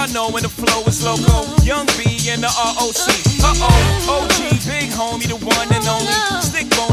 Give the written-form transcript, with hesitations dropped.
y'all know when the flow is loco. Young B and the ROC. OG, big homie, the one and only. Stick bone